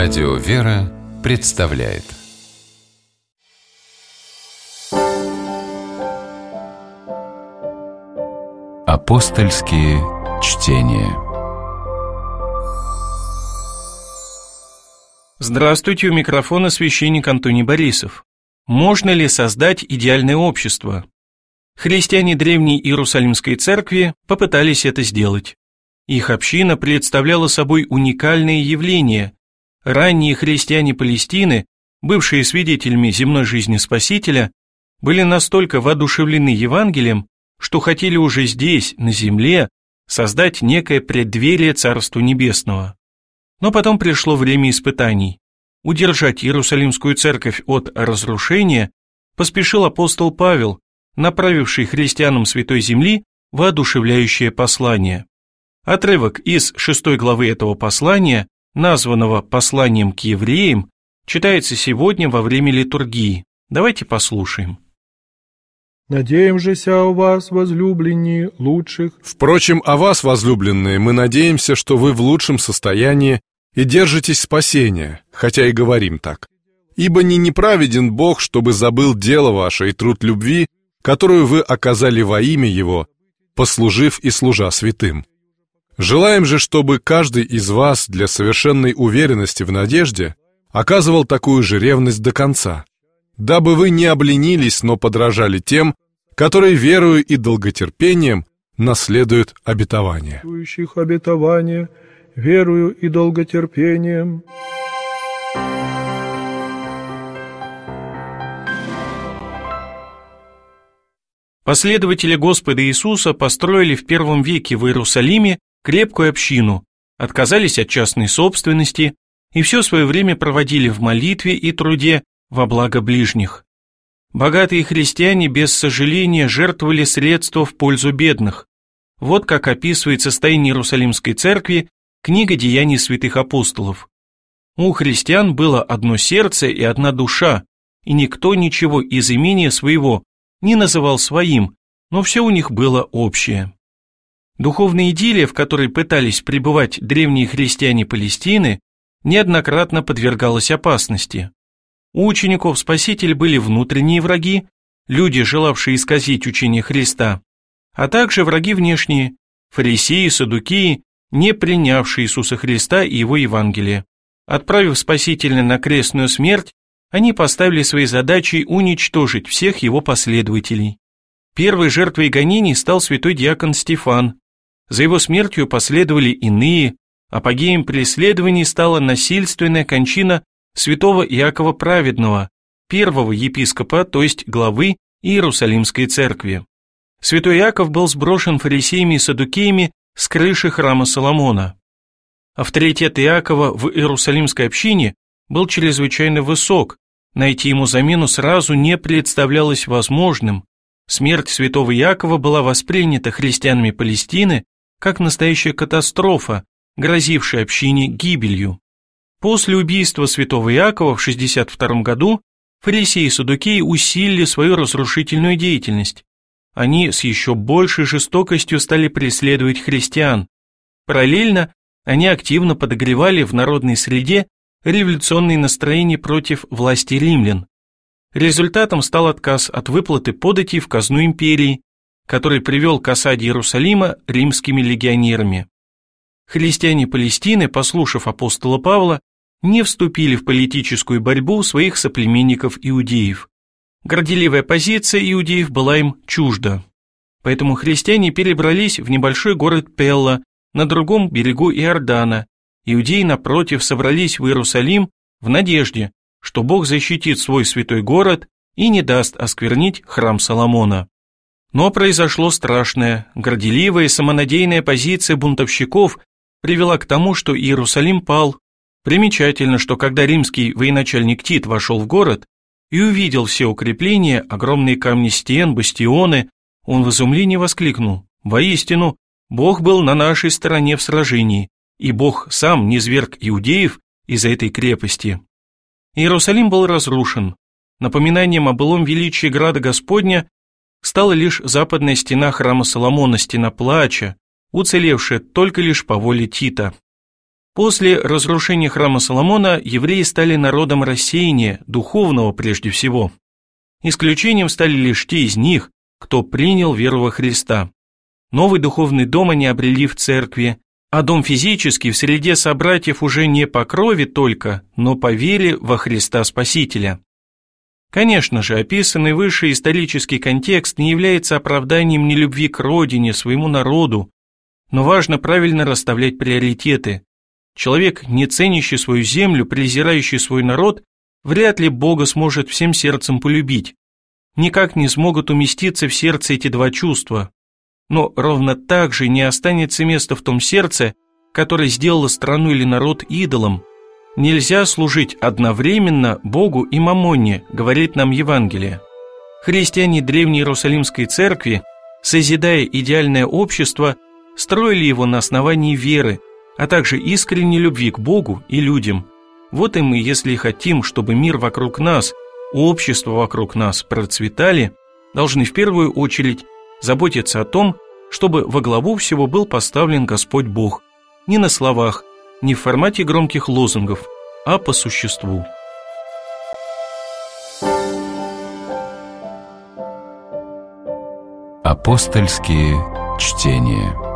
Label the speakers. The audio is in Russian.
Speaker 1: Радио «Вера» представляет Апостольские чтения.
Speaker 2: Здравствуйте, у микрофона священник Антоний Борисов. Можно ли создать идеальное общество? Христиане древней Иерусалимской церкви попытались это сделать. Их община представляла собой уникальное явление. Ранние христиане Палестины, бывшие свидетелями земной жизни Спасителя, были настолько воодушевлены Евангелием, что хотели уже здесь, на земле, создать некое преддверие Царства Небесного. Но потом пришло время испытаний. Удержать Иерусалимскую церковь от разрушения поспешил апостол Павел, направивший христианам Святой Земли воодушевляющее послание. Отрывок из 6 главы этого послания, названного «Посланием к евреям», читается сегодня во время литургии. Давайте послушаем.
Speaker 3: «Надеемся о вас, возлюбленные, лучших».
Speaker 4: Впрочем, о вас, возлюбленные, мы надеемся, что вы в лучшем состоянии и держитесь спасения, хотя и говорим так. Ибо не неправеден Бог, чтобы забыл дело ваше и труд любви, которую вы оказали во имя Его, послужив и служа святым. Желаем же, чтобы каждый из вас для совершенной уверенности в надежде оказывал такую же ревность до конца, дабы вы не обленились, но подражали тем, которые верою и долготерпением наследуют обетование.
Speaker 3: Обетование, верою и долготерпением.
Speaker 2: Последователи Господа Иисуса построили в первом веке в Иерусалиме крепкую общину, отказались от частной собственности и все свое время проводили в молитве и труде во благо ближних. Богатые христиане без сожаления жертвовали средства в пользу бедных. Вот как описывает состояние Иерусалимской церкви книга «Деяний святых апостолов». У христиан было одно сердце и одна душа, и никто ничего из имения своего не называл своим, но все у них было общее. Духовная идиллия, в которой пытались пребывать древние христиане Палестины, неоднократно подвергалась опасности. У учеников Спасителя были внутренние враги, люди, желавшие исказить учение Христа, а также враги внешние, фарисеи, саддукеи, не принявшие Иисуса Христа и Его Евангелие. Отправив Спасителя на крестную смерть, они поставили своей задачей уничтожить всех его последователей. Первой жертвой гонений стал святой диакон Стефан. За его смертью последовали иные, апогеем преследований стала насильственная кончина святого Иакова Праведного, первого епископа, то есть главы Иерусалимской церкви. Святой Иаков был сброшен фарисеями и саддукеями с крыши храма Соломона. Авторитет Иакова в Иерусалимской общине был чрезвычайно высок, найти ему замену сразу не представлялось возможным. Смерть святого Иакова была воспринята христианами Палестины как настоящая катастрофа, грозившая общине гибелью. После убийства святого Иакова в 62 году фарисеи и саддукеи усилили свою разрушительную деятельность. Они с еще большей жестокостью стали преследовать христиан. Параллельно они активно подогревали в народной среде революционные настроения против власти римлян. Результатом стал отказ от выплаты податей в казну империи, который привел к осаде Иерусалима римскими легионерами. Христиане Палестины, послушав апостола Павла, не вступили в политическую борьбу своих соплеменников-иудеев. Горделивая позиция иудеев была им чужда. Поэтому христиане перебрались в небольшой город Пелла на другом берегу Иордана. Иудеи, напротив, собрались в Иерусалим в надежде, что Бог защитит свой святой город и не даст осквернить храм Соломона. Но произошло страшное. Горделивая и самонадеянная позиция бунтовщиков привела к тому, что Иерусалим пал. Примечательно, что когда римский военачальник Тит вошел в город и увидел все укрепления, огромные камни стен, бастионы, он в изумлении воскликнул: «Воистину, Бог был на нашей стороне в сражении, и Бог сам низверг иудеев из-за этой крепости». Иерусалим был разрушен. Напоминанием о былом величии града Господня стала лишь западная стена храма Соломона, стена плача, уцелевшая только лишь по воле Тита. После разрушения храма Соломона евреи стали народом рассеяния, духовного прежде всего. Исключением стали лишь те из них, кто принял веру во Христа. Новый духовный дом они обрели в церкви, а дом физический в среде собратьев уже не по крови только, но по вере во Христа Спасителя. Конечно же, описанный выше исторический контекст не является оправданием нелюбви к родине, своему народу, но важно правильно расставлять приоритеты. Человек, не ценящий свою землю, презирающий свой народ, вряд ли Бога сможет всем сердцем полюбить. Никак не смогут уместиться в сердце эти два чувства. Но ровно так же не останется места в том сердце, которое сделало страну или народ идолом. Нельзя служить одновременно Богу и мамонне, говорит нам Евангелие. Христиане Древней Иерусалимской церкви, созидая идеальное общество, строили его на основании веры, а также искренней любви к Богу и людям. Вот и мы, если хотим, чтобы мир вокруг нас, общество вокруг нас процветали, должны в первую очередь заботиться о том, чтобы во главу всего был поставлен Господь Бог, не на словах, не в формате громких лозунгов, а по существу.
Speaker 1: Апостольские чтения.